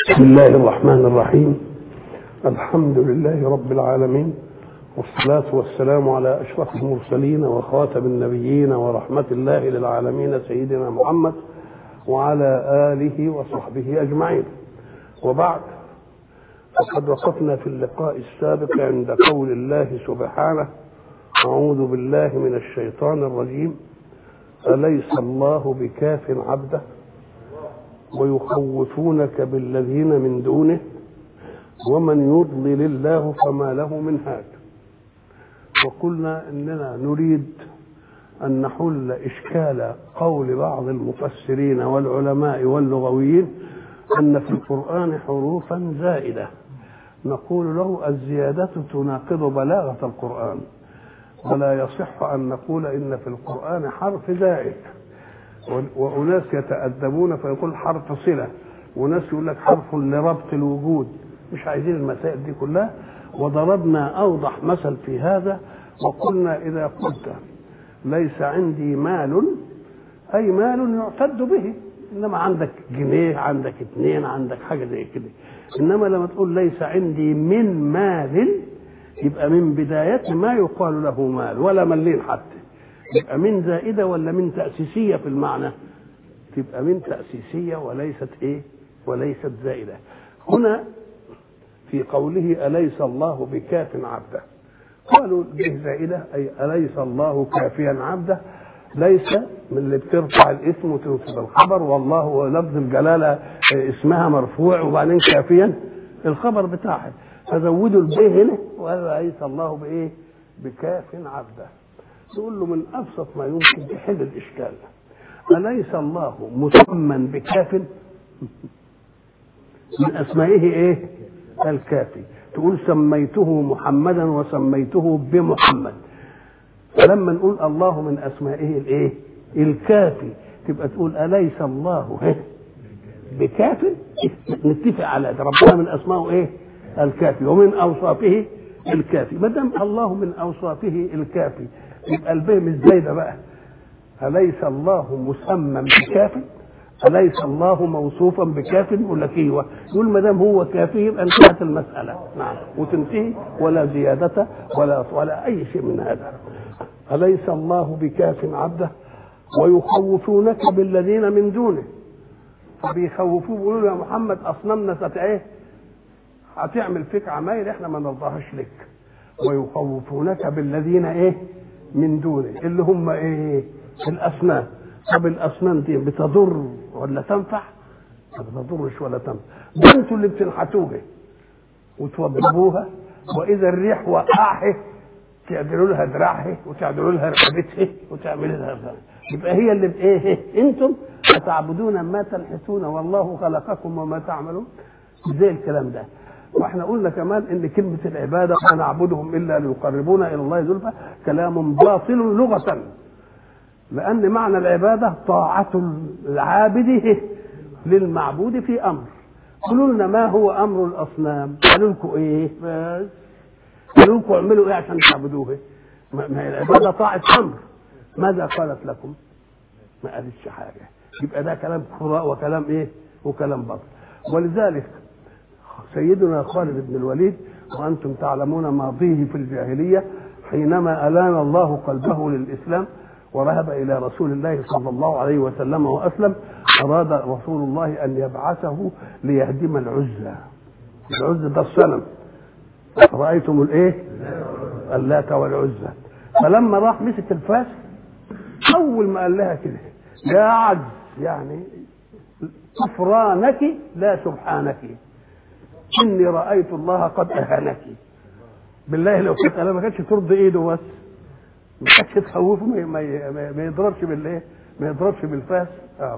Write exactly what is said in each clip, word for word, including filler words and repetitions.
بسم الله الرحمن الرحيم. الحمد لله رب العالمين، والصلاة والسلام على أشرف المرسلين وخاتم النبيين ورحمة الله للعالمين سيدنا محمد وعلى آله وصحبه أجمعين. وبعد، فقد وقفنا في اللقاء السابق عند قول الله سبحانه: أعوذ بالله من الشيطان الرجيم، أليس الله بكاف عبده ويخوفونك بالذين من دونه ومن يضلل الله فما له من هاد. وقلنا إننا نريد أن نحل إشكال قول بعض المفسرين والعلماء واللغويين أن في القرآن حروفا زائدة، نقول له الزيادة تناقض بلاغة القرآن، ولا يصح أن نقول إن في القرآن حرف زائد. وأناس يتأدبون فيقول حرف صلة، وناس يقول لك حرف لربط الوجود. مش عايزين المسائل دي كلها. وضربنا أوضح مثل في هذا وقلنا: إذا قلت ليس عندي مال، أي مال يعتد به، إنما عندك جنيه، عندك اتنين، عندك حاجة زي كده. إنما لما تقول ليس عندي من مال، يبقى من بداية ما يقال له مال، ولا ملين حتى. يبقى من زائدة ولا من تأسيسية في المعنى؟ تبقى من تأسيسية وليست إيه؟ وليست زائدة. هنا في قوله أليس الله بكاف عبده، قالوا به زائدة، أي أليس الله كافيا عبده. ليس من اللي بترفع الاسم وتنصب الخبر، والله لفظ الجلالة اسمها مرفوع وبعدين كافيا الخبر بتاعه، فزودوا البيه هنا وقالوا أليس الله بإيه؟ بكاف عبده. تقول له من أبسط ما يمكن تحل الإشكال: أليس الله مسمى بكاف؟ من أسمائه إيه؟ الكافي. تقول سميته محمدا وسميته بمحمد. فلما نقول الله من أسمائه الإيه؟ الكافي، تبقى تقول أليس الله بكاف؟ نتفق على ده. ربنا من أسمائه إيه؟ الكافي، ومن أوصافه الكافي. ما دام الله من أوصافه الكافي، يبقى البيه مش زايده بقى. أليس الله مسمى بكاف؟ أليس الله موصوفا بكاف؟ يقول لك ايوه. يقول ما دام هو كافي يبقى انتهت المسألة، نعم، وتنتهي، ولا زيادة ولا ولا أي شيء من هذا. أليس الله بكاف عبده ويخوفونك بالذين من دونه. فبيخوفوه بيقولوا له: يا محمد أصنامنا ست ايه؟ هتعمل فيك عمايل احنا ما نرضاهاش لك. ويخوفونك بالذين ايه؟ من دونه، اللي هم ايه؟ الأصنام. طب الأصنام دي بتضر ولا تنفع؟ ما بتضرش ولا تنفع. ده انتوا اللي بتنحتوها وتوضبوها، وإذا الريح وقعها تعدلوا لها دراعها وتعدلوا لها رقبتها وتعملوا لها ذلك. يبقى هي اللي بايه؟ انتم تعبدون ما تنحتون والله خلقكم وما تعملون. زي الكلام ده. واحنا قلنا كمان ان كلمه العباده ما نعبدهم الا ليقربونا الى الله زلفى كلام باطل لغه، لان معنى العباده طاعه العابد للمعبود في امر. قالوا لنا: ما هو امر الاصنام؟ قالوا لكم ايه؟ بس قالوا لكم اعملوا ايه عشان تعبدوه؟ ما هي العباده طاعه امر. ماذا قالت لكم؟ ما قالتش حاجه. يبقى ده كلام خراء وكلام ايه؟ وكلام باطل. ولذلك سيدنا خالد بن الوليد، وأنتم تعلمون ماضيه في الجاهلية، حينما ألان الله قلبه للإسلام ورهب إلى رسول الله صلى الله عليه وسلم وأسلم، أراد رسول الله أن يبعثه ليهدم العزى. العزى ده الصنم، رأيتم الإيه؟ اللات والعزى. فلما راح مسك الفاس، أول ما قال لها كده: يا عجز، يعني كفرانك لا سبحانك، إني رأيت الله قد أهانك. بالله لو كنت أنا ما كانش ترضي إيده، بس ما كانش تخوفه، ما, ما, ما يضربش بالإيه؟ ما يضربش بالفاس. آه.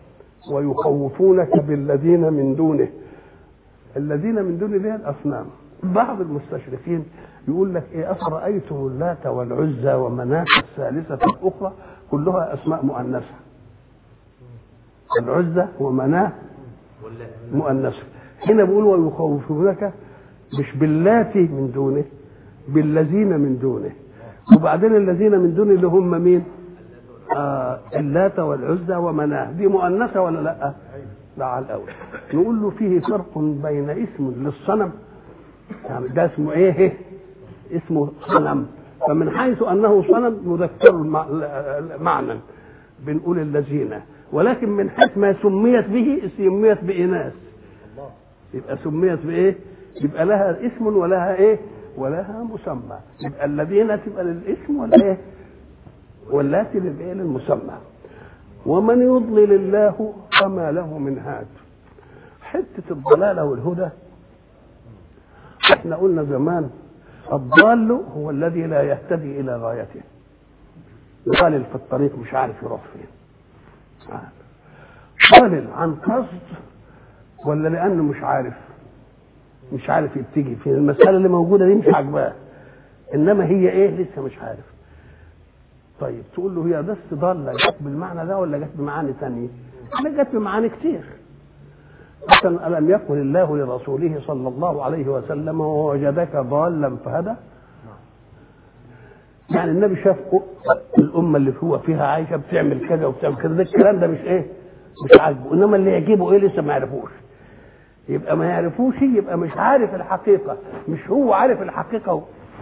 ويخوفونك بالذين من دونه. الذين من دونه اللي هي الأصنام. بعض المستشرقين يقول لك إيه؟ أفرأيتم اللات والعزى ومناة الثالثة الأخرى، كلها أسماء مؤنثة. العزى ومناة مؤنثة. هنا بيقول ويخوفونك مش باللاتي من دونه، بالذين من دونه. وبعدين الذين من دونه اللي هم مين؟ آه اللات والعزى ومناه. دي مؤنثة ولا لا؟ ده على الاول. نقول له فيه فرق بين اسم للصنم، يعني ده اسمه ايه؟ اسمه صنم، فمن حيث انه صنم مذكر معنى بنقول الذين، ولكن من حيث ما سميت به سميت بإناث، يبقى سميت بايه؟ يبقى لها اسم ولها ايه؟ ولها مسمى. يبقى الذين تبقى للاسم ولا ايه؟ واللاتي للايه؟ للمسمى. ومن يضلل الله فما له من هاد. حته الضلاله والهدى احنا قلنا زمان الضال هو الذي لا يهتدي الى غايته، ضالل في الطريق مش عارف يروح فين، ضالل عن قصد ولا لانه مش عارف مش عارف يبتدي فين، المساله اللي موجوده دي مش عاجباه، انما هي ايه؟ لسه مش عارف. طيب تقول له هي بس ضاله جت بالمعنى ده ولا جت بمعاني ثانيه؟ لا، جت بمعاني كتير. مثلا الم يقل الله لرسوله صلى الله عليه وسلم ووجدك ضالا فهدى؟ يعني النبي شاف الامه اللي هو فيها عايشه بتعمل كذا وبتعمل كذا، ده الكلام ده مش ايه؟ مش عاجبه، انما اللي يعجبه ايه؟ لسه ما يعرفوش. يبقى ما يعرفوش، يبقى مش عارف الحقيقه، مش هو عارف الحقيقه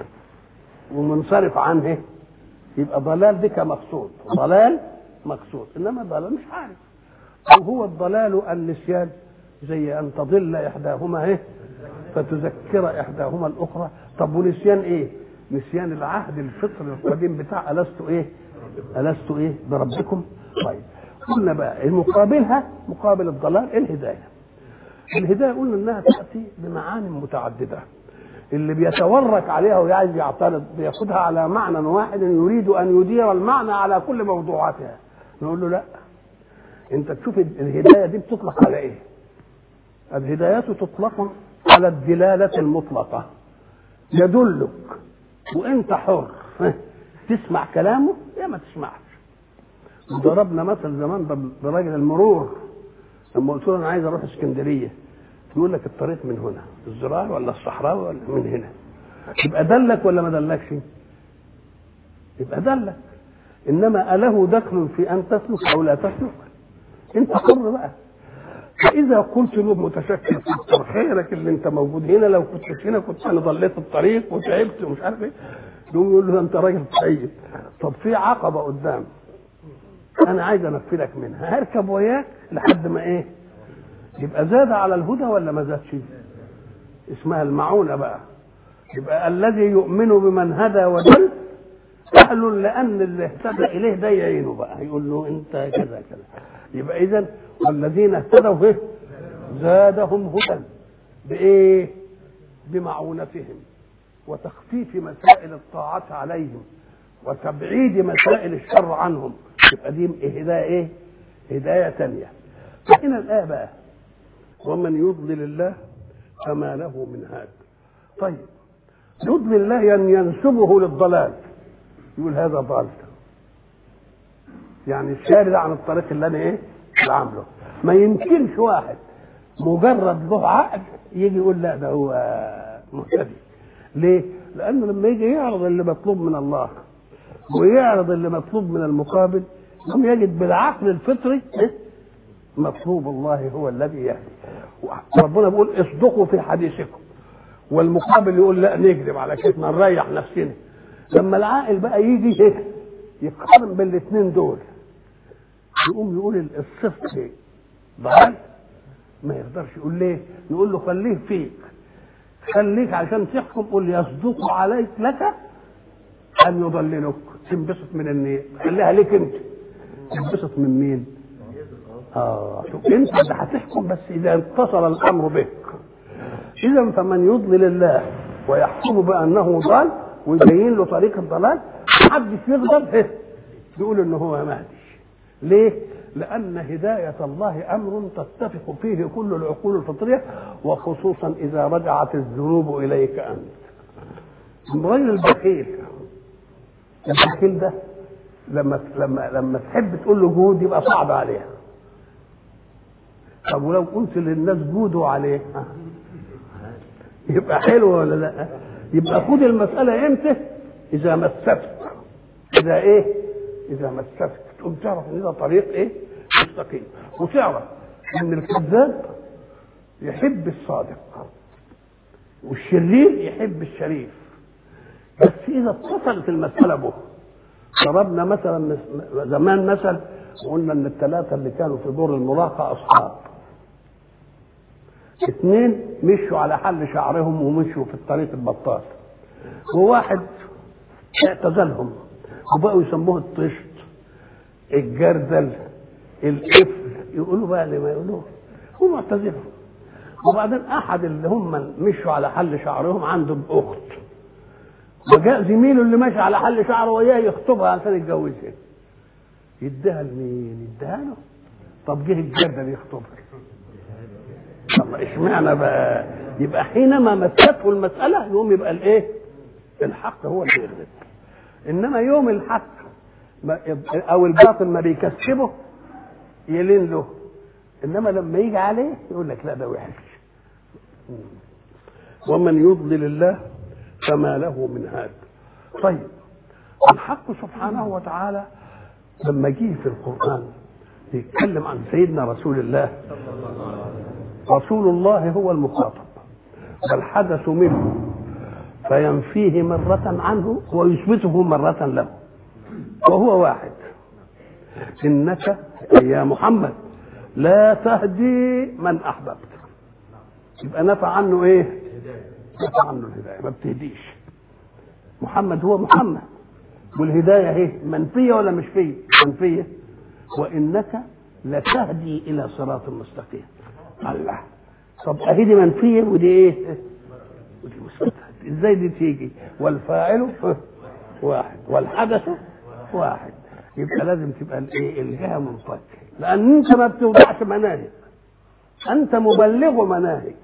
ومنصرف عنه، يبقى ضلال دي كمقصود، ضلال مقصود، انما ضلال مش عارف. او هو الضلال النسيان، زي ان تضل احداهما ايه فتذكر احداهما الاخرى. طب ونسيان ايه؟ نسيان العهد الفطري القديم بتاع الست ايه؟ الست ايه بربكم. طيب قلنا بقى المقابلها مقابل الضلال الهدايه. الهدايه قلنا انها تاتي بمعاني متعدده، اللي بيتورك عليها وعايز يعترض بياخدها على معنى واحد يريد ان يدير المعنى على كل موضوعاتها، نقول له لا، انت تشوف الهدايه دي بتطلق على ايه؟ الهدايات تطلق على الدلاله المطلقه، يدلك وانت حر تسمع كلامه يا ما تسمعش. ضربنا مثل زمان براجل المرور، لما قلت له انا عايز اروح اسكندريه، يقول لك الطريق من هنا، الزراعي ولا الصحراوي ولا من هنا، يبقى دلك ولا ما دلكش؟ يبقى دلك. انما اله دخل في ان تسلك او لا تسلك؟ انت حر بقى. فاذا قلت له متشكل في كتر خيرك اللي انت موجود هنا، لو كنت هنا كنت انا ضليت الطريق وتعبت ومش عارف ايه، يقول له انت راجل طيب، طب في عقبه قدام انا عايز انفذك منها، هركب وياك لحد ما ايه؟ يبقى زاد على الهدى ولا ما زادش؟ اسمها المعونه بقى. يبقى الذي يؤمن بمن هدى ودل اهل لان اللي اهتدى اليه ده يعينه بقى، يقول له انت كذا كذا. يبقى اذا والذين اهتدوا ايه؟ زادهم هدى بايه؟ بمعونتهم وتخفيف مسائل الطاعات عليهم وتبعيد مسائل الشر عنهم. يبقى دي هدايه ايه؟ هدايه ثانيه. فهنا الايه بقى ومن يضلل الله فما له من هاد. طيب يضلل الله يعني ينسبه للضلال، يقول هذا ضال، يعني الشارد عن الطريق اللي انا ايه اللي عامله. ما يمكنش واحد مجرد له عقل يجي يقول لا ده هو مهتدي. ليه؟ لانه لما يجي يعرض اللي مطلوب من الله ويعرض اللي مطلوب من المقابل هم يجد بالعقل الفطري مطلوب الله هو الذي يهدي. ربنا بيقول اصدقوا في حديثكم، والمقابل يقول لا نكذب على كده نريح نفسنا. لما العاقل بقى يجي يقارن بين الاثنين دول يقوم يقول الصدق ضلال، ما يقدرش يقول ليه؟ نقول له خليه فيك، خليك عشان تحكم، قول يصدق عليك لك ان يضللك، تنبسط من النية، خليها ليك انت. تنبسط من مين؟ اه انت اللي هتحكم، بس اذا اتصل الامر بك. اذا فمن يضلل الله ويحكم بانه ضال ويبين له طريق الضلال، محدش يقدر يقول انه هو مهدي. ليه؟ لان هدايه الله امر تتفق فيه كل العقول الفطريه، وخصوصا اذا رجعت الذنوب اليك انت. غير البخيل، البخيل ده لما لما لما تحب تقول له جود يبقى صعب عليه. طب ولو قلت للناس جودوا عليه يبقى حلو ولا لا؟ يبقى خد المساله امتى؟ اذا مسكت، اذا ايه؟ اذا مسكت تقوم تعرف ان ده طريق ايه؟ مستقيم، وتعرف ان الكذاب يحب الصادق والشرير يحب الشريف، بس اذا اتصلت المساله به. ضربنا مثلا زمان مثل وقلنا ان الثلاثه اللي كانوا في دور الملاقه اصحاب، اثنين مشوا على حل شعرهم ومشوا في الطريق البطال، وواحد اعتزلهم وبقوا يسموه الطشت، الجردل، القفل، يقولوا بقى اللي ما يقولوه، هو معتزلهم. وبعدين احد اللي هم مشوا على حل شعرهم عنده اخت، وجاء زميله اللي ماشي على حل شعره وياه يخطبها عشان يتجوزها، يديها لمين؟ يديها له. طب جه الجردل يخطبها، طب اشمعنى بقى؟ يبقى حينما مسته المساله يوم يبقى الايه؟ الحق هو اللي يغلب. انما يوم الحق او الباطل ما بيكسبه يلين له، انما لما يجي عليه يقول لك لا ده وحش. ومن يضلل الله فما له من هاد. طيب الحق سبحانه وتعالى لما جه في القرآن يتكلم عن سيدنا رسول الله، رسول الله هو المخاطب والحدث منه فينفيه مرة عنه ويثبته مرة له، وهو واحد. إنك يا محمد لا تهدي من أحببت، يبقى نفع عنه إيه؟ نفع عنه الهداية، ما بتهديش. محمد هو محمد، والهداية هي منفية ولا مش فيه؟ منفية. وإنك لتهدي إلى صراط مستقيم. الله، طب أهدي منفية ودي إيه؟ ودي مثبتة. إزاي دي تيجي؟ والفاعل واحد والحدث واحد، يبقى لازم تبقى الايه؟ الجهه منفكه، لان انت ما بتوضعش مناهج، انت مبلغ مناهج،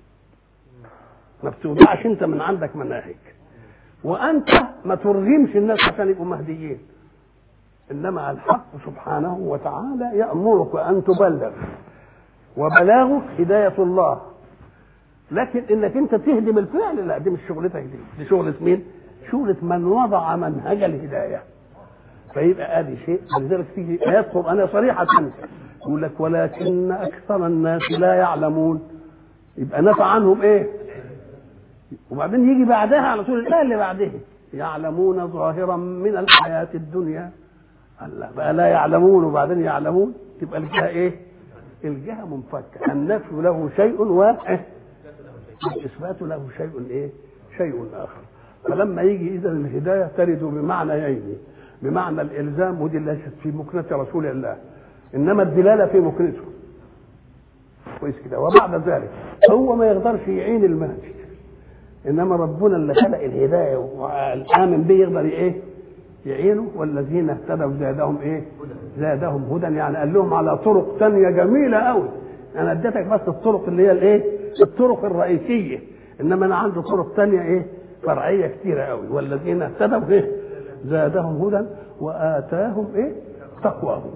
ما بتوضعش انت من عندك مناهج، وانت ما ترغمش الناس عشان يبقوا مهديين. انما الحق سبحانه وتعالى يأمرك ان تبلغ، وبلاغك هدايه الله، لكن انك انت تهدي بالفعل لا، دي مش شغلتك، دي دي شغله مين؟ شغله من وضع منهج الهدايه. فيبقى ادي شيء. ولذلك تيجي ايات قرانيه صريحه يقول لك ولكن اكثر الناس لا يعلمون، يبقى نفع عنهم ايه؟ وبعدين يجي بعدها على طول الايه اللي بعدها يعلمون ظاهرا من الحياه الدنيا. الله بقى لا يعلمون وبعدين يعلمون، تبقى الجهه ايه؟ الجهه منفكه. النفي له شيء واحد، الاثبات له شيء ايه؟ شيء اخر. فلما يجي اذا الهدايه ترد بمعنيين، بمعنى الالزام ودي ليست في مكنه رسول الله، انما الدلاله في مكنته. كويس كده. وبعد ذلك هو ما يقدرش يعين المهدي، انما ربنا اللي خلق الهدايه والامن به يقدر ايه؟ يعينه. والذين اهتدوا زادهم ايه؟ زادهم هدى. يعني قال لهم على طرق ثانيه جميله قوي. انا اديتك بس الطرق اللي هي الايه؟ الطرق الرئيسيه، انما انا عندي طرق ثانيه ايه؟ فرعيه كثيره قوي. والذين اهتدوا ايه؟ زادهم هدى وآتاهم ايه؟ تقواهم.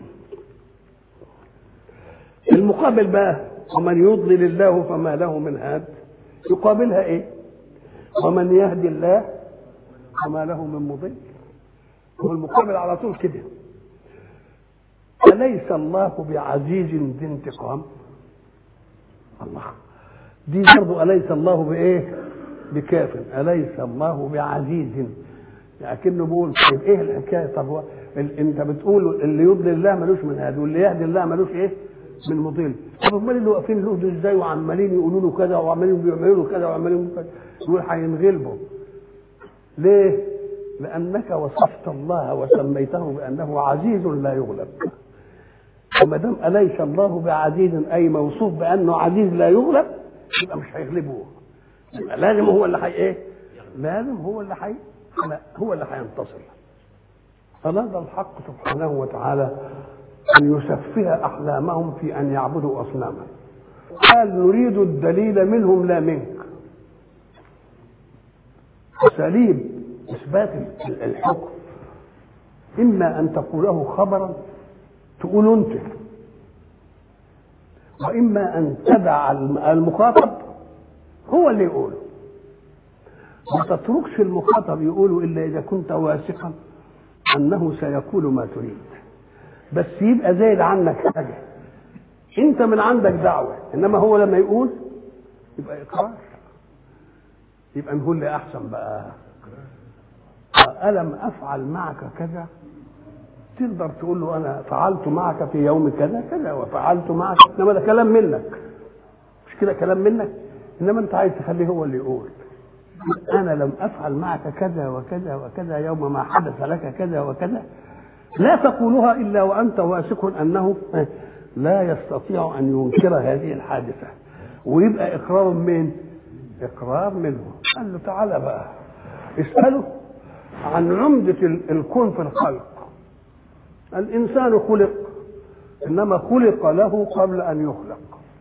المقابل بقى ومن يضلل الله فما له من هاد، يقابلها ايه؟ ومن يهدي الله فما له من مضل. والمقابل على طول كده، أليس الله بعزيز ذي انتقام؟ الله، دي برضه أليس الله بايه؟ بكاف. أليس الله بعزيز، لكنه بيقول طيب ايه الحكايه؟ طب هو انت بتقول اللي يضلل الله ملوش من هذا واللي يهدي الله ملوش ايه؟ من مضل. طب امال اللي واقفين له دول ازاي وعمالين يقولوا له كذا وعمالين بيعملوا له كذا وعمالين كذا؟ يقول هينغلبوا. ليه؟ لانك وصفت الله وسميته بانه عزيز لا يغلب. وما دام اليس الله بعزيز اي موصوف بانه عزيز لا يغلب، يبقى مش هيغلبوه، يبقى لازم هو اللي حي ايه؟ لازم هو اللي حي لا هو اللي هينتصر. فنادى الحق سبحانه وتعالى أن يسفه أحلامهم في أن يعبدوا أصناما. قال نريد الدليل منهم لا منك. أساليب إثبات الحكم إما أن تقوله خبرا تقول أنت، وإما أن تدع المخاطب هو اللي يقوله. ما تتركش المخاطب يقوله إلا إذا كنت واثقا أنه سيقول ما تريد، بس يبقى زايد عنك حاجة. انت من عندك دعوه، انما هو لما يقول يبقى اقرار. يبقى نقول لي احسن بقى الم افعل معك كذا، تقدر تقول له انا فعلت معك في يوم كذا كذا وفعلت معك، انما ده كلام منك، مش كده كلام منك، انما انت عايز تخليه هو اللي يقول انا لم افعل معك كذا وكذا وكذا يوم ما حدث لك كذا وكذا. لا تقولها الا وانت واثق انه لا يستطيع ان ينكر هذه الحادثه، ويبقى اقرار من اقرار منه. قال له تعالى بقى اساله عن عمده الكون في الخلق. الانسان خلق، انما خلق له قبل ان يخلق.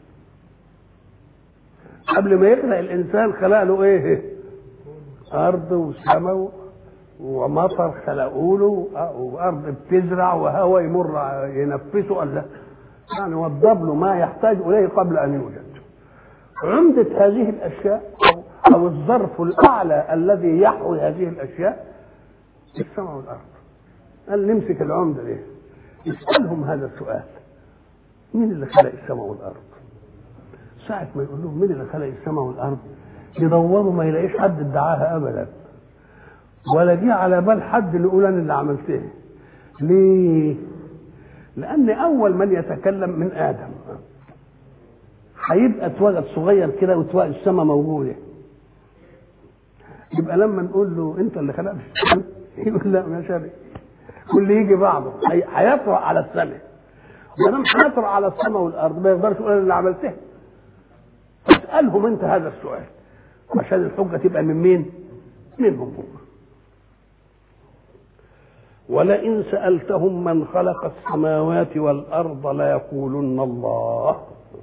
قبل ما يخلق الانسان خلق له ايه؟ ارض وسماء ومطر خلقوا له، وارض بتزرع وهواء يمر ينفسه، قال لا يعني وضب له ما يحتاج اليه قبل ان يوجد. عمدة هذه الاشياء او الظرف الاعلى الذي يحوي هذه الاشياء السماء والارض. قال نمسك العمدة دي اسألهم هذا السؤال، مين اللي خلق السماء والارض؟ ساعة ما يقول لهم مين اللي خلق السماء والارض يدوروا ما يلاقيش حد ادعاها ابدا، ولا جه على بال حد اللي يقول انا اللي عملتها. ليه؟ لان اول من يتكلم من ادم هيبقى اتولد صغير كده وتلاقي السماء موجوده، يبقى لما نقول له انت اللي خلقت السماء يقول لا ما شري، واللي يجي بعضه هيطرق على السماء، ما دام هيطرق على السماء والارض ما يقدرش يقول انا اللي عملتها. فاسالهم انت هذا السؤال عشان الحجه تبقى من مين؟ منهم هم. ولئن سألتهم من خلق السماوات والأرض ليقولن الله.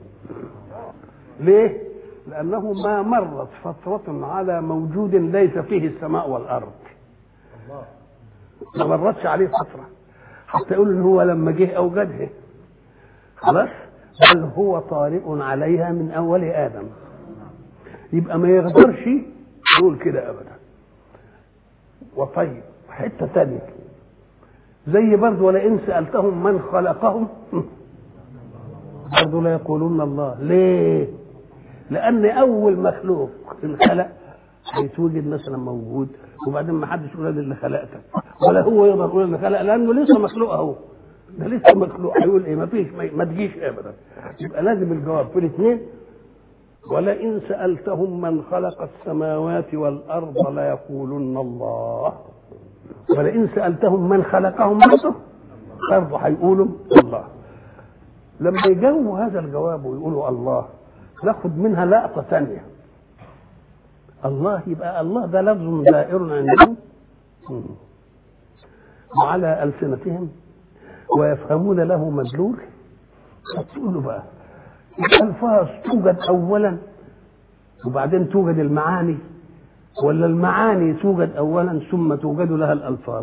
ليه؟ لأنه ما مرت فترة على موجود ليس فيه السماء والأرض، ما مرتش عليه فترة حتى يقول إن هو لما جه أوجدها، خلاص، بل هو طارئ عليها من أول آدم. يبقى ما يقدرش يقول كده أبدا. وطيب حتة تانية زي برضه ولئن سألتهم من خلقهم برضه لا يقولون الله. ليه؟ لأن أول مخلوق الخلق هيتوجد مثلا موجود، وبعدين ما حدش يقول اللي خلقتك، ولا هو يقدر يقول اللي خلق، لأنه لسه مخلوق أهو، ده لسه مخلوق، هيقول إيه؟ ما فيش، ما تجيش أبدا. يبقى لازم الجواب في الاثنين. ولئن سألتهم من خلق السماوات والأرض ليقولن الله. ولئن سألتهم من خلقهم برضه برضه هيقولوا الله. لما يجاوبوا هذا الجواب ويقولوا الله ناخد منها لقطة ثانية. الله يبقى الله ده لفظ دائر عندهم وعلى ألسنتهم ويفهمون له مدلول. تقولوا بقى الألفاظ توجد أولا وبعدين توجد المعاني، ولا المعاني توجد أولا ثم توجد لها الألفاظ؟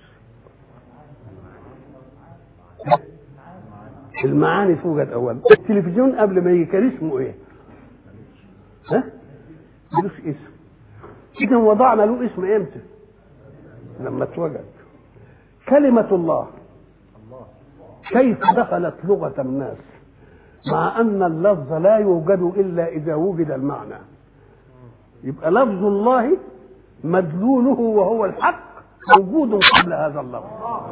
المعاني توجد أولا. التلفزيون قبل ما يجي كان اسمه إيه؟ ها؟ ملوش اسم. إذا وضعنا له اسم إمتى؟ لما توجد. كلمة الله كيف دخلت لغة الناس مع أن اللفظ لا يوجد إلا إذا وجد المعنى؟ يبقى لفظ الله مدلوله وهو الحق موجود قبل هذا اللفظ،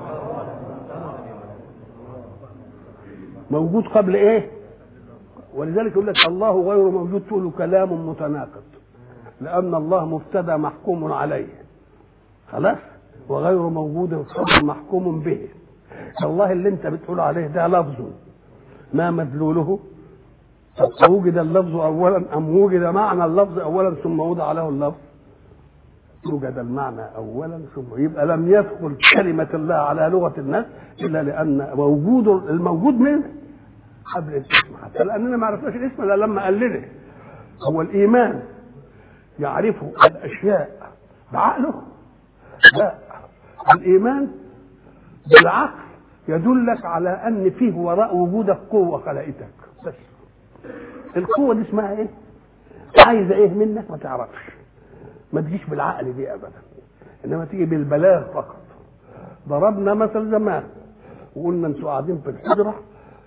موجود قبل ايه؟ ولذلك يقول لك الله غير موجود تقول كلام متناقض، لأن الله مبتدا محكوم عليه خلاص، وغير موجود خبر محكوم به. الله اللي انت بتقول عليه ده لفظ ما مدلوله؟ وجد اللفظ اولا ام وجد معنى اللفظ اولا ثم وضع له اللفظ؟ وجد المعنى اولا ثم، يبقى لم يدخل كلمه الله على لغه الناس الا لان موجود الموجود منه قبل الاسم، حتى لاننا ما عرفناش الاسم الا لما قال لنا. هو الايمان يعرف الاشياء بعقله؟ لا، الايمان بالعقل يدلك على ان فيه وراء وجودك قوه خلقتك بس. القوه دي اسمها ايه؟ عايزه ايه منك؟ ما تعرفش، ما تجيش بالعقل دي ابدا، انما تيجي بالبلاغ فقط. ضربنا مثل زمان وقلنا انتوا قاعدين في الحجره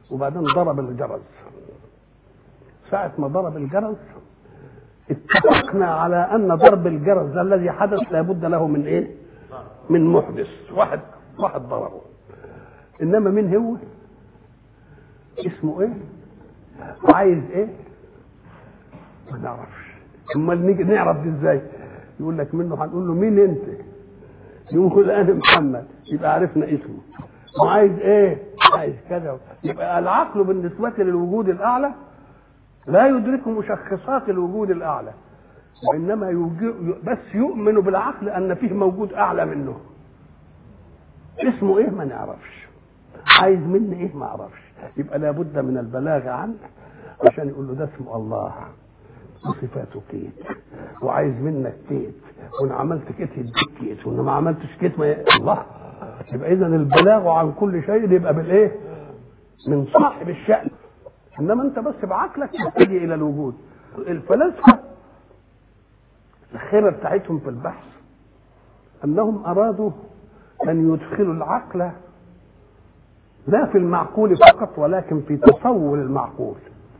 وبعدين ضرب الجرس. ساعة ما ضرب الجرس اتفقنا على أن ضرب الجرس الذي حدث لابد له من إيه؟ من محدث، واحد واحد ضربه. إنما مين هو؟ اسمه إيه؟ عايز إيه؟ ما نعرفش. امال نيجي نعرف دي ازاي؟ يقول لك منه هنقول له مين انت؟ يقول انا محمد، يبقى عرفنا اسمه. وعايز ايه؟ عايز كذا. يبقى العقل بالنسبه للوجود الاعلى لا يدرك مشخصات الوجود الاعلى، وانما بس يؤمن بالعقل ان فيه موجود اعلى منه. اسمه ايه؟ ما نعرفش. عايز مني ايه؟ ما اعرفش. يبقى لابد من البلاغ عنه عشان يقول له ده اسمه الله وصفاته كيت، وعايز منك كيت، وانا عملت كيت يديك كيت، وانا ما عملتش كيت ما الله. يبقى اذا البلاغ عن كل شيء يبقى بالايه؟ من صاحب الشأن. انما انت بس بعقلك تحتاج الى الوجود. الفلاسفه الخيبه بتاعتهم في البحث انهم ارادوا ان يدخلوا العقل لا في المعقول فقط ولكن في تصور المعقول.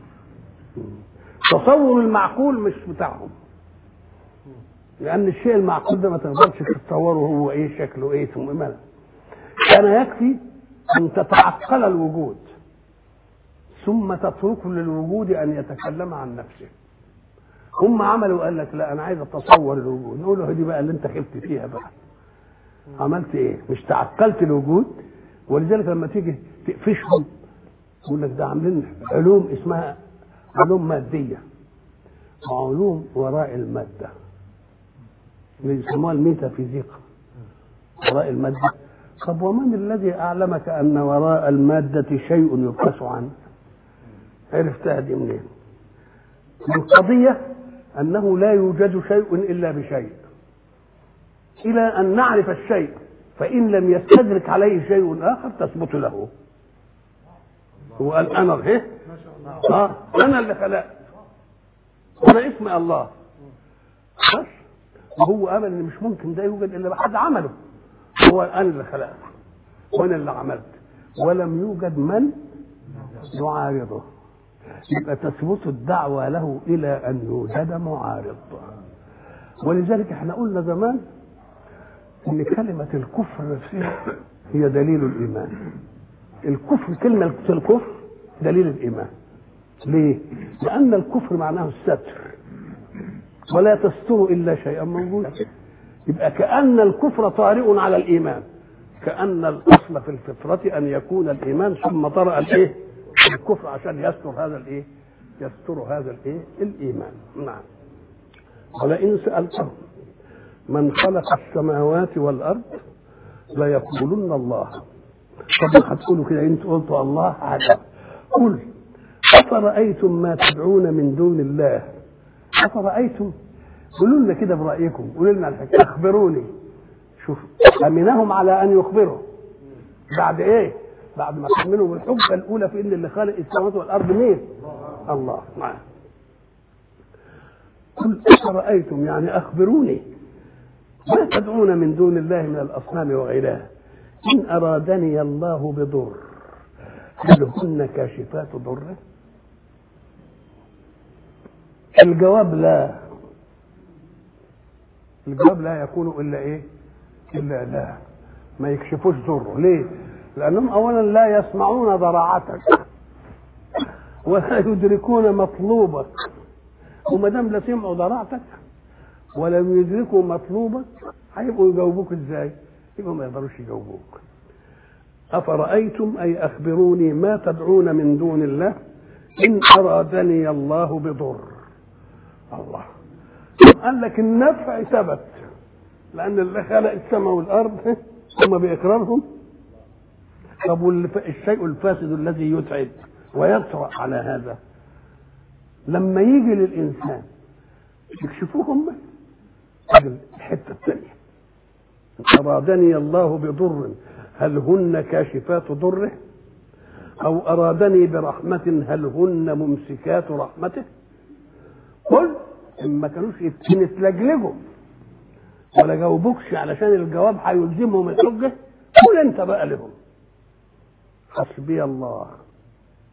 تصور المعقول مش بتاعهم، لأن الشيء المعقول ده ما تقدرش تتصوره هو إيه شكله إيه ثم ماذا. كان يكفي أن تتعقل الوجود ثم تترك للوجود أن يتكلم عن نفسه. هم عملوا قال لك لا أنا عايز أتصور الوجود، نقول له دي بقى اللي أنت خفت فيها بقى. عملت إيه؟ مش تعقلت الوجود. ولذلك لما تيجي تقفشهم يقول لك ده عاملين علوم اسمها علوم مادية وعلوم وراء المادة اللي يسموها الميتافيزيقا وراء المادة. طب ومن الذي أعلمك أن وراء المادة شيء يبحث عنه؟ عرفتها دي منين؟ القضية أنه لا يوجد شيء إلا بشيء إلى أن نعرف الشيء، فإن لم يستدرك عليه شيء آخر تثبت له. هو قال أنا إيه؟ آه أنا اللي خلقت، أنا اسمي الله. بس وهو قال إن مش ممكن ده يوجد إلا بحد عمله. هو أنا اللي خلقت وأنا اللي عملت، ولم يوجد من يعارضه. يبقى تثبت الدعوة له إلى أن يوجد معارض. ولذلك احنا قلنا زمان إن كلمة الكفر نفسها هي دليل الإيمان. الكفر كلمة الكفر دليل الإيمان. ليه؟ لأن الكفر معناه الستر، ولا تستر إلا شيئا موجودا. يبقى كأن الكفر طارئ على الإيمان، كأن الأصل في الفطرة أن يكون الإيمان ثم طرأ الإيه؟ الكفر عشان يستر هذا الإيه؟ يستر هذا الإيه؟ الإيمان. نعم. ولئن سألتهم من خلق السماوات والأرض ليقولن الله. طب هتقولوا كده انتوا قلتوا الله عجب. قل أفرأيتم ما تدعون من دون الله؟ أفرأيتم؟ قولوا لنا كده برأيكم، قولوا لنا الحكاية، أخبروني. شوف أمنهم على أن يخبروا بعد إيه؟ بعد ما كملوا بالحجة الأولى في إن اللي خالق السماوات والأرض مين؟ الله. معه. قل أفرأيتم يعني أخبروني ما تدعون من دون الله من الأصنام وغيرها إن أرادني الله بضر هل هن كاشفات ضره؟ الجواب لا. الجواب لا يكون إلا إيه؟ إلا لا، ما يكشفوش ضره. ليه؟ لأنهم أولا لا يسمعون ضراعتك ولا يدركون مطلوبك، وما دام لا سمعوا ضراعتك ولم يدركوا مطلوبك هيبقوا يجاوبوك ازاي؟ يبقوا ما يقدروش يجاوبوك. أفرأيتم أي أخبروني ما تدعون من دون الله إن أرادني الله بضر. الله قال لك النفع ثبت لأن اللي خلق السماء والأرض هم بإقرارهم. طب والشيء الفاسد الذي يتعب ويطرأ على هذا لما يجي للإنسان يكشفوهم الحتة الثانية. أرادني الله بضر هل هن كاشفات ضره؟ أو أرادني برحمة هل هن ممسكات رحمته؟ قل إما كانوش يتلجلجوا ولا جاوبوكش علشان الجواب هيلزمهم الحجة، قل أنت بقى لهم حسبي الله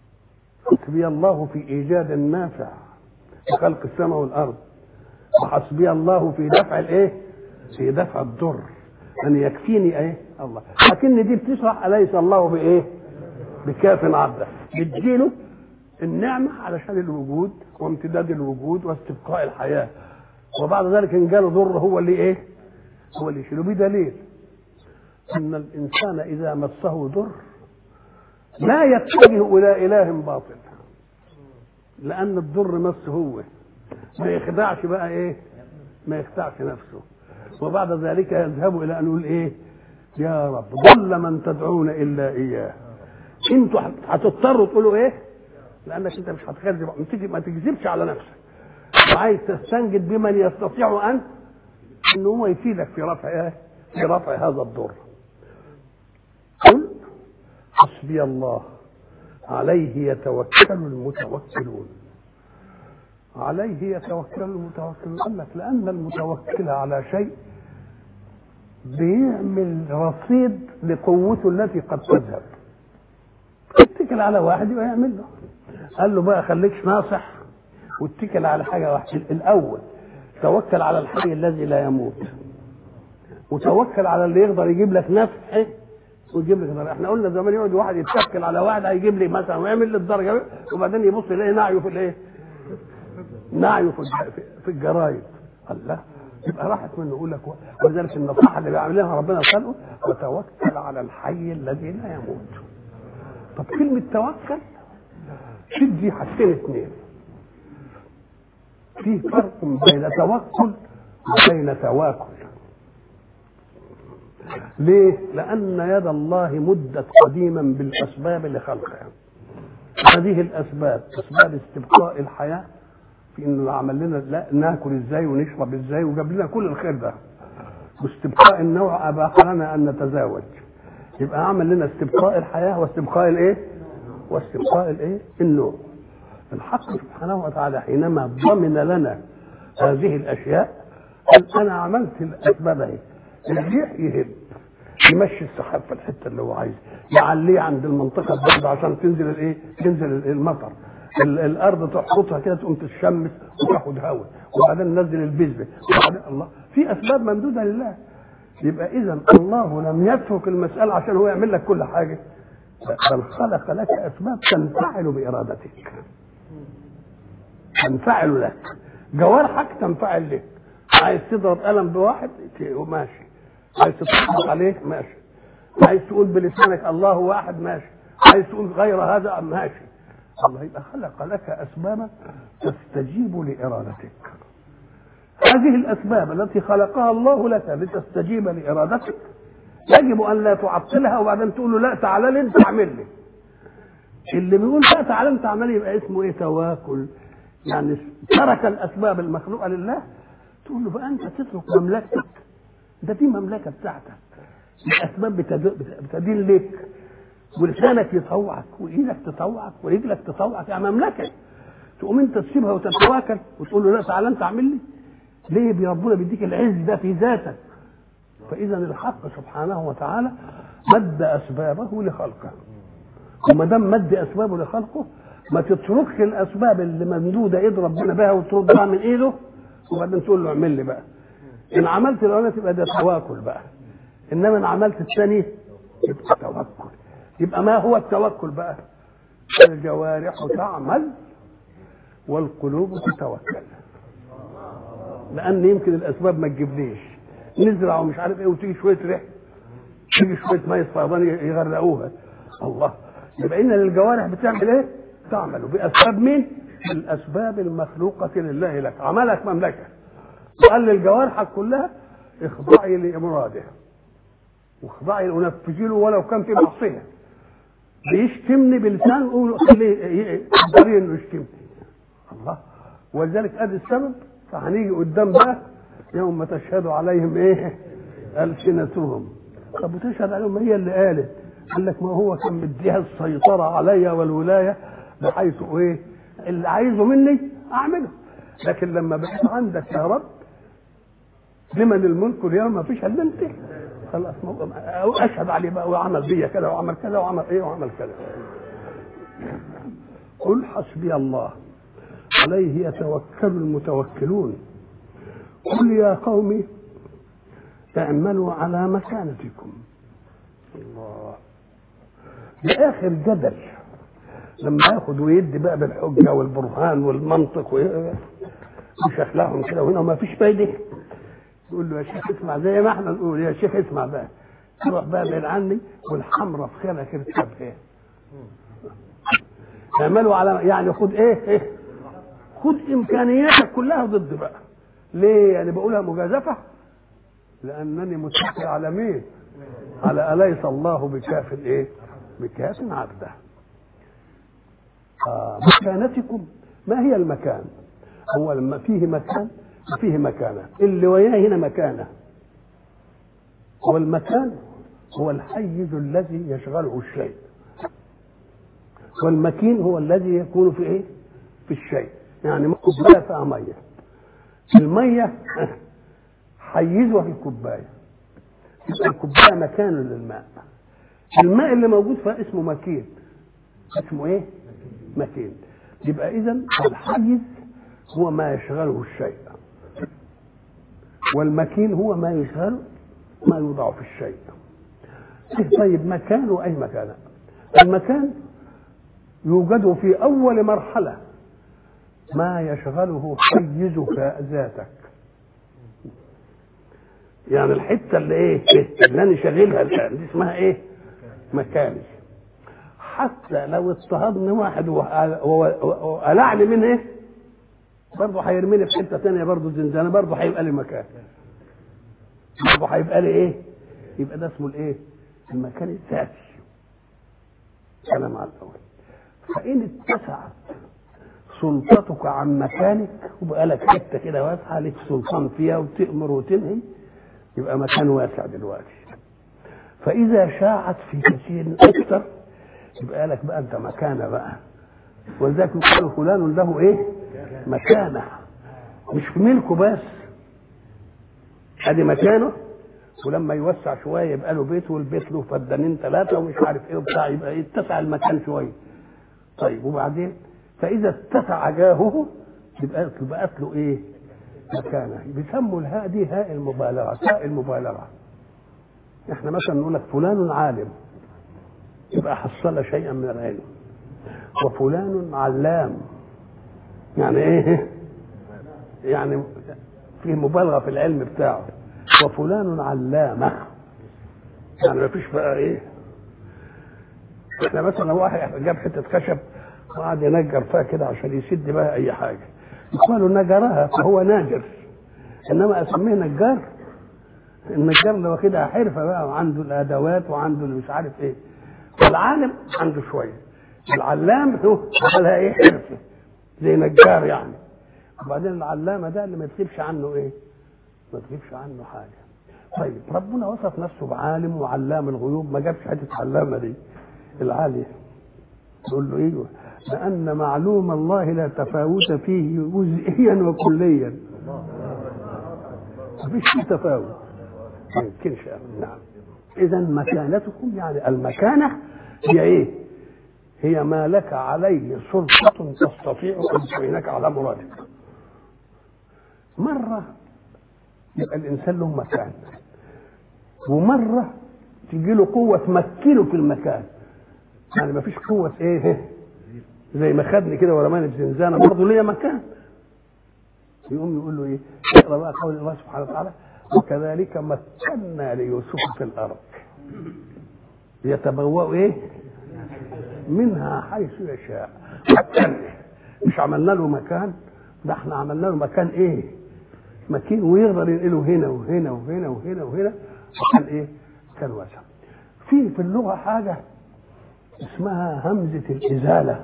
حسبي الله في ايجاد النافع في خلق السماء والارض، وحسبي الله في دفع الايه؟ في دفع الضر، ان يكفيني ايه؟ الله. لكن دي بتشرح اليس الله بايه؟ بكاف عبده، بتجيله النعمه علشان الوجود وامتداد الوجود واستبقاء الحياه، وبعد ذلك ان جاله ضر هو اللي ايه؟ هو اللي يشيله. بدليل ان الانسان اذا مسه ضر لا يتجه الى اله باطل، لان الضر مسه هو، ما يخدعش بقى ايه؟ ما يخدعش نفسه. وبعد ذلك يذهب الى ان يقول ايه؟ يا رب ضل من تدعون الا اياه. انتوا هتضطروا تقولوا ايه؟ لانك انت مش هتكذب، ما تكذبش على نفسك، وعايز تستنجد بمن يستطيع ان ان هو يفيدك في رفع ايه؟ في رفع هذا الضر. قل حسبي الله عليه يتوكل المتوكلون. عليه يتوكل المتوكلون، قال لك لان المتوكل على شيء بيعمل رصيد لقوته التي قد تذهب. اتكل على واحد يبقى يعمل له، قال له بقى خليكش ناصح واتكل على حاجه واحده. الاول توكل على الحي الذي لا يموت، وتوكل على اللي يقدر يجيب لك نفع ويجيب لك ضرر. احنا قلنا زمان يقعد واحد يتوكل على واحد هيجيب لي مثلا ويعمل لي الدرجه، وبعدين يبص يلاقي نعيه في الايه؟ نعيه في الجرايد. الله، يبقى راحت منه. يقول لك ولذلك النصيحه اللي بيعملها ربنا خلقه وتوكل على الحي الذي لا يموت. طب كلمه توكل شدي حاجتين اثنين، في فرق بين توكل وبين تواكل. ليه؟ لأن يد الله مدت قديما بالأسباب لخلقها. هذه الأسباب أسباب استبقاء الحياة، في إنه عمل لنا لا ناكل إزاي ونشرب إزاي وجاب لنا كل الخير ده، واستبقاء النوع أباح لنا أن نتزاوج. يبقى عمل لنا استبقاء الحياة واستبقاء الإيه؟ واستبقاء الإيه؟ النوع. الحق سبحانه وتعالى حينما ضمن لنا هذه الأشياء قال أنا عملت الأسباب اهي. الريح يهب يمشي السحاب في الحته اللي هو عايزها، يعليه عند المنطقه البارده عشان تنزل الايه؟ تنزل المطر. الارض تحرطها كده تقوم تتشمس وتاخد هواء، وبعدين ننزل البذره، وبعدين الله في اسباب ممدوده لله. يبقى اذا الله لم يترك المساله عشان هو يعمل لك كل حاجه، بل خلق لك اسباب تنفعل بارادتك، تنفعل لك. جوارحك تنفعل لك، عايز تضرب قلم بواحد ماشي، عايز تطبق عليه ماشي، عايز تقول بلسانك الله واحد ماشي، عايز تقول غير هذا ماشي. الله يبقى خلق لك اسبابا تستجيب لارادتك. هذه الاسباب التي خلقها الله لك لتستجيب لارادتك يجب ان لا تعطلها وبعدين تقول له لا تعالى لي انت اعمل لي. اللي بيقول لا تعالى انت اعمل لي يبقى اسمه ايه؟ تواكل. يعني ترك الاسباب المخلوقه لله، تقول له بقى انت تترك مملكتك، ده دي مملكه بتاعتك، الاسباب بتدين لك، ولسانك يطوعك وايدك تطوعك ورجلك تطوعك، يعني مملكه. تقوم انت تسيبها وتتواكل وتقول له لا تعالى انت اعمل لي؟ ليه؟ ربنا بيديك العز ده في ذاتك. فاذا الحق سبحانه وتعالى مد اسبابه لخلقه، وما دام مد اسبابه لخلقه ما تتركش الاسباب اللي ممدوده ايد ربنا بها وتردها من ايده وبعدين تقول له اعمل لي بقى. ان عملت الاولاني تبقى ده تواكل بقى، انما ان عملت الثاني يبقى توكل. يبقى ما هو التوكل بقى؟ الجوارح تعمل والقلوب تتوكل. لان يمكن الاسباب ما تجيبليش، نزرع ومش عارف ايه وتيجي شويه ريح، تيجي شويه ميه فيضان يغرقوها. الله، يبقى ان الجوارح بتعمل ايه؟ تعمل باسباب مين؟ الاسباب المخلوقه لله لك. عملك مملكه وقال للجوارحك كلها اخضعي لامراده واخضعي ونفذي له ولو كان في معصيه. بيشتمني بلسان قول خليه يقدر انه يشتمني. الله، ولذلك ادي السبب. فهنيجي قدام بقى يوم ما تشهد عليهم ايه؟ السنتهم. طب وتشهد عليهم هي اللي قالت؟ قال لك ما هو كان مديها السيطره عليا والولايه بحيث ايه؟ اللي عايزه مني اعمله. لكن لما بقيت عندك يا رب لمن الملك اليوم ما فيش الا انت، خلاص اشهد عليه بقى وعمل بيا كذا وعمل كذا وعمل ايه وعمل كذا. قل حسبي الله عليه يتوكل المتوكلون قل يا قوم اعملوا على مكانتكم. الله لآخر جدل لما ياخد ويدي بقى بالحجة والبرهان والمنطق ويشخلعهم كده وهنا وما فيش فايدة، يقول له يا شيخ اسمع زي ما احنا نقول يا شيخ اسمع بقى، تروح بقى بعيد عني والحمرة في خيرك ارتب ايه اعملوا على يعني خد ايه ايه خد امكانياتك كلها ضد بقى. ليه يعني بقولها مجازفة؟ لانني متكل على مين؟ على أليس الله بكاف ايه بكاف عبده. آه مكانتكم ما هي المكان؟ هو لما فيه مكان فيه مكانه، اللي وياه هنا مكانه، والمكان هو الحيز الذي يشغله الشيء، والمكين هو الذي يكون في ايه في الشيء. يعني كوبايه فيها ميه، الميه حيزها في الكوبايه، الكوبايه مكان للماء، الماء اللي موجود فيها اسمه مكين، اسمه ايه مكين. يبقى اذا الحيز هو ما يشغله الشيء، والمكين هو ما يشغله ما يوضع في الشيء. طيب مكانه اي مكان؟ المكان يوجد في اول مرحله ما يشغله حيزك ذاتك، يعني الحته اللي ايه اللي انا شغلها الان دي اسمها ايه مكاني. حتى لو اضطهدني واحد وقلعني من ايه برضه هيرميني في حته ثانيه برضه زنزانه، برضه هيبقى لي مكان، برضه هيبقى لي ايه يبقى ده اسمه الايه المكان الذاتي. كلام على الاول. فان اتسعت سلطتك عن مكانك وبقى لك حته كده واسعه لك سلطان فيها وتأمر وتنهي، يبقى مكان واسع دلوقتي. فاذا شاعت في كثير اكثر يبقى لك بقى انت مكانه بقى. ولذلك يقال فلان له ايه مكانه، مش في ملكه بس، ادي مكانه، ولما يوسع شويه يبقى له بيت، والبيت له فدانين ثلاثه ومش عارف ايه وبتاع، يبقى يتسع المكان شويه. طيب وبعدين فاذا اتسع جاهه يبقى بقت له ايه مكانه. بيسموا الهاء دي هاء المبالغه، هاء المبالغه. احنا مثلا نقول لك فلان عالم يبقى حصل شيئا من العلم، وفلان علام يعني ايه يعني فيه مبالغه في العلم بتاعه، وفلان علامه يعني ما فيش بقى ايه. احنا مثلا واحد جاب حته خشب وقعد ينجر فيها كده عشان يسد بها اي حاجه، يقولوا نجرها فهو ناجر، انما اسميه نجار. النجار اللي واخدها حرفه بقى وعنده الادوات وعنده اللي مش عارف ايه. العالم عنده شويه، العلام هو عملها ايه حرفه زي نجار يعني. وبعدين العلامه ده اللي ما تغيبش عنه ايه ما تغيبش عنه حاجه. طيب ربنا وصف نفسه بعالم وعلام الغيوب، ما جابش حته علامه دي العالي. تقول له ايوه لان معلوم الله لا تفاوت فيه جزئيا وكليا، مفيش تفاوت ما يمكنش. نعم. اذا مكانتكم يعني المكانه هي ايه؟ هي ما لك عليه سلطه تستطيع ان تعينك على مرادك. مره يبقى الانسان له مكان، ومره تجي له قوه تمكنه في المكان. يعني ما فيش قوه ايه زي ما خدني كده ورماني في زنزانه برضه ليا مكان. يقوم يقول له ايه؟ اقرا بقى قول الله سبحانه وتعالى وكذلك مكنا ليوسف في الارض يتبوأ ايه منها حيث يشاء. مش عملنا له مكان، ده احنا عملنا له مكان ايه مكين ويقدر ينقله هنا وهنا وهنا وهنا وهنا مكان ايه كان واسع. في في اللغه حاجه اسمها همزه الازاله.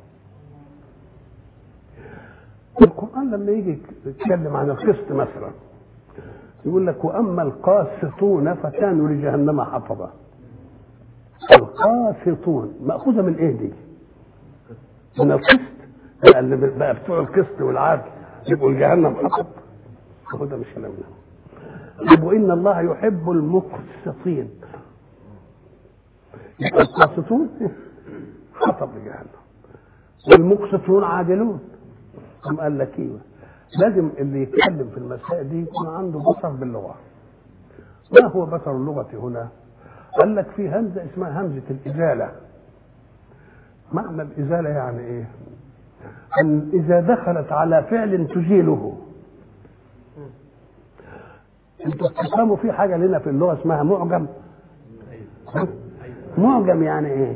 القرآن لما يجي يتكلم عن القسط مثلا يقول لك واما القاسطون فكانوا لجهنم حطبا. القاسطون مأخوذة من ايه دي؟ من القسط، اللي بقى بتوع القسط والعدل يبقوا لجهنم حطب. هذا مش كلامنا. يبقوا ان الله يحب المقسطين. القاسطون حطب لجهنم. والمقسطون عادلون. ثم قال لك ايوه لازم اللي يتكلم في المسائل دي يكون عنده بصر باللغه. ما هو بصر اللغه هنا؟ قال لك في همزه اسمها همزه الازاله. معنى الازاله يعني ايه؟ ان اذا دخلت على فعل تزيله. انتوا بتفهموا في حاجه لنا في اللغه اسمها معجم. معجم يعني ايه؟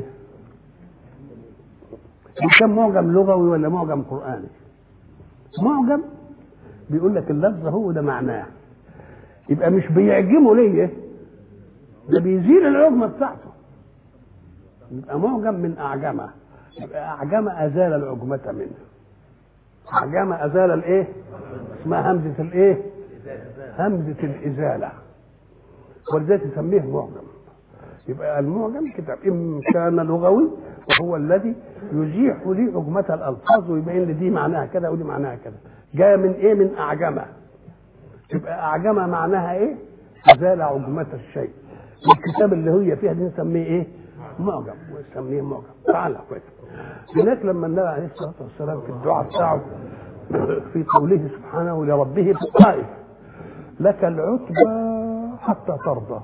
كان معجم لغوي ولا معجم قرآني؟ معجم بيقول لك اللفظ هو ده معناه، يبقى مش بيعجمه ليه، ده بيزيل العجمه بتاعته. يبقى معجم من اعجمه، يبقى اعجم ازال العجمه منه. اعجم ازال الايه؟ اسمها همزه الايه؟ همزه الازاله، ولذلك تسميه معجم. يبقى المعجم كتاب إن كان لغوي وهو الذي يزيح لي عجمة الألفاظ ويبين لي دي معناها كذا ودي معناها كذا. جاء من إيه؟ من أعجمة. يبقى أعجمة معناها إيه؟ أزال عجمة الشيء. الكتاب اللي هي فيها دي نسميه إيه؟ معجم، ونسميه معجم. تعالى كويس. هناك لما النبي عليه الصلاة والسلام في الدعاء بتاعه في قوله سبحانه لربه في الطائف لك العتبى حتى ترضى.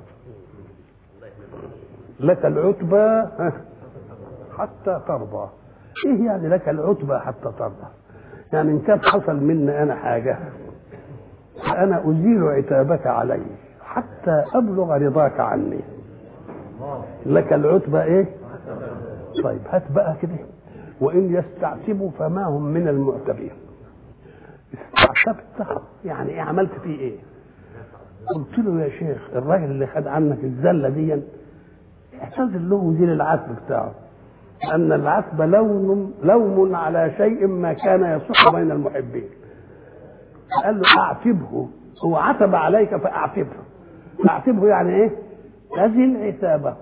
لك العتبى حتى ترضى. ايه يعني لك العتبى حتى ترضى؟ يعني ان كان حصل مني انا حاجه فانا ازيل عتابك علي حتى ابلغ رضاك عني. لك العتبى ايه؟ طيب هات بقى كده. وان يستعتبوا فما هم من المعتبين. استعتبت يعني ايه؟ عملت فيه ايه؟ قلت له يا شيخ الراجل اللي خد عنك الزله دي اعتذر له وزيل العتب بتاعه، لأن العتب لوم لوم على شيء ما كان يصح بين المحبين. قال له اعتبه، هو عتب عليك فاعتبه. اعتبه يعني ايه؟ أزل عتابه.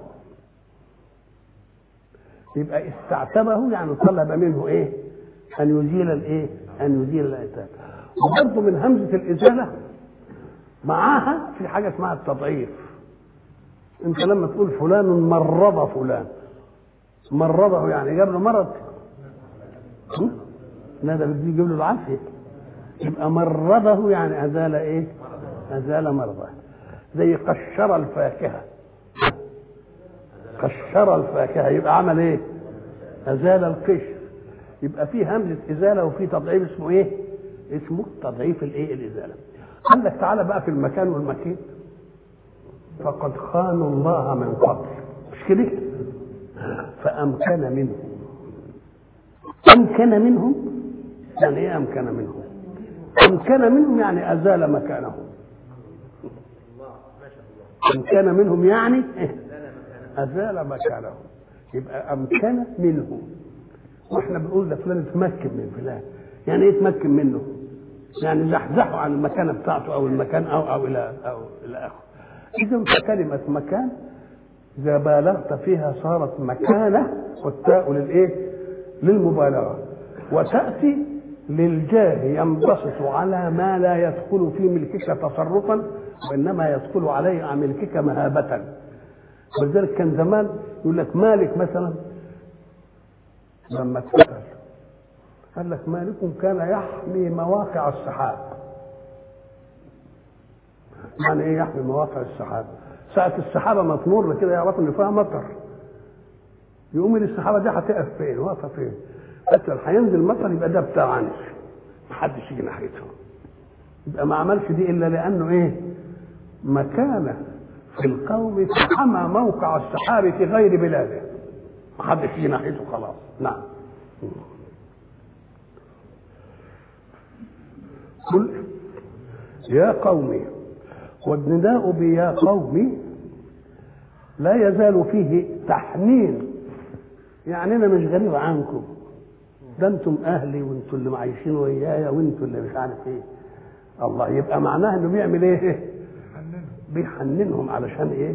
يبقى استعتبه يعني طلب منه ايه؟ أن يزيل الايه؟ أن يزيل العتاب. وبرضه من همزة الإزالة معاها في حاجة اسمها التضعيف. انت لما تقول فلان مرض فلان، مرضه يعني جاب له مرض، لا ده بدي يجيب له العافيه. يبقى مرضه يعني ازال ايه؟ ازال مرضه. زي قشر الفاكهه، قشر الفاكهه يبقى عمل ايه؟ ازال القشر. يبقى في همزه ازاله وفي تضعيف اسمه ايه؟ اسمه تضعيف الايه؟ الازاله. قال لك تعالى بقى في المكان والمكين. فقد خانوا الله من قبل، مش كده؟ فأمكن منهم. أمكن منهم يعني إيه؟ أمكن منهم أمكن منهم يعني أزال مكانهم. أمكن منهم يعني إيه؟ أزال مكانهم. يبقى أمكن منهم. وإحنا بنقول لفلان اتمكن من فلان، يعني إيه اتمكن منه؟ يعني زحزحه عن المكانة بتاعته أو المكان أو أو إلى أو إلى آخره. إذا فكلمة مكان إذا بالغت فيها صارت مكانة، والتاء للإيه؟ للمبالغة. وتأتي للجاه ينبسط على ما لا يدخل في ملكك تصرفا وإنما يدخل عليه عن ملكك مهابة. ولذلك كان زمان يقول لك مالك مثلا لما اتفتل قال لك مالك كان يحمي مواقع السحاب. يعني ايه يحمي مواقع السحاب؟ ساعة السحابة ما تمر كده يعرفوا ان فيها مطر، يقوم السحابة دي هتقف فين؟ واقفة فين؟ بس هينزل مطر يبقى ده بتاع عنش، محدش يجي ناحيته. يبقى ما عملش دي الا لانه ايه؟ مكانه في القوم فحمى موقع السحاب في غير بلاده، محدش يجي ناحيته خلاص. نعم. قل يا قومي، والنداء بيا قومي لا يزال فيه تحنين، يعني انا مش غريب عنكم، ده انتم اهلي وانتم اللي عايشين ويايا وانتم اللي مش عارف ايه. الله، يبقى معناه انه بيعمل ايه؟ بيحننهم علشان ايه؟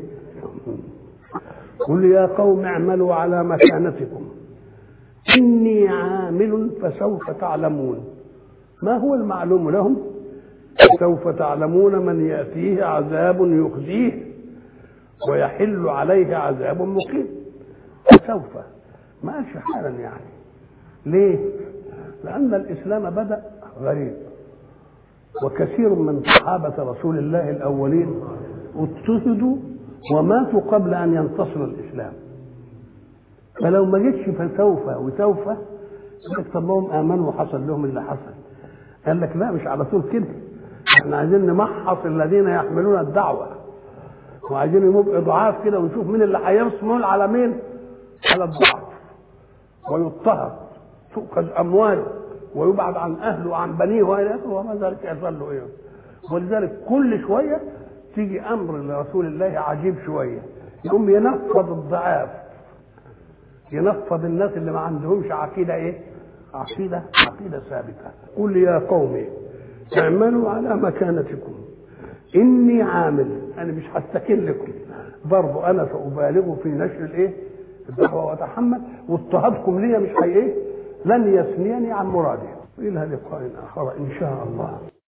قل يا قوم اعملوا على مكانتكم اني عامل فسوف تعلمون. ما هو المعلوم لهم؟ سوف تعلمون من يأتيه عذاب يخزيه ويحل عليه عذاب مقيم. سوف ما قالش حالا يعني، ليه؟ لأن الإسلام بدأ غريب، وكثير من صحابة رسول الله الأولين اضطهدوا وماتوا قبل أن ينتصر الإسلام. فلو ما جتش فسوف وسوف يقول لك طب هم آمنوا وحصل لهم اللي حصل. قال لك لا، مش على طول كده، احنا عايزين نمحص الذين يحملون الدعوة، وعايزين يبقوا ضعاف كده ونشوف مين اللي هيصمل على مين، على الضعف، ويضطهد تؤخذ أمواله ويبعد عن أهله وعن بنيه وإلى آخره، وما ذلك يظل إيه. ولذلك كل شوية تيجي أمر لرسول الله عجيب شوية، يقوم ينفض الضعاف، ينفض الناس اللي ما عندهمش عقيدة إيه؟ عقيدة عقيدة ثابتة. قل يا قومي اعملوا على مكانتكم إني عامل، أنا مش هستكن لكم، برضو أنا سأبالغ في نشر الإيه؟ الدعوة وأتحمل، واضطهادكم لي مش هي إيه؟ لن يثنيني عن مرادي. إلى لقاء آخر إن شاء الله.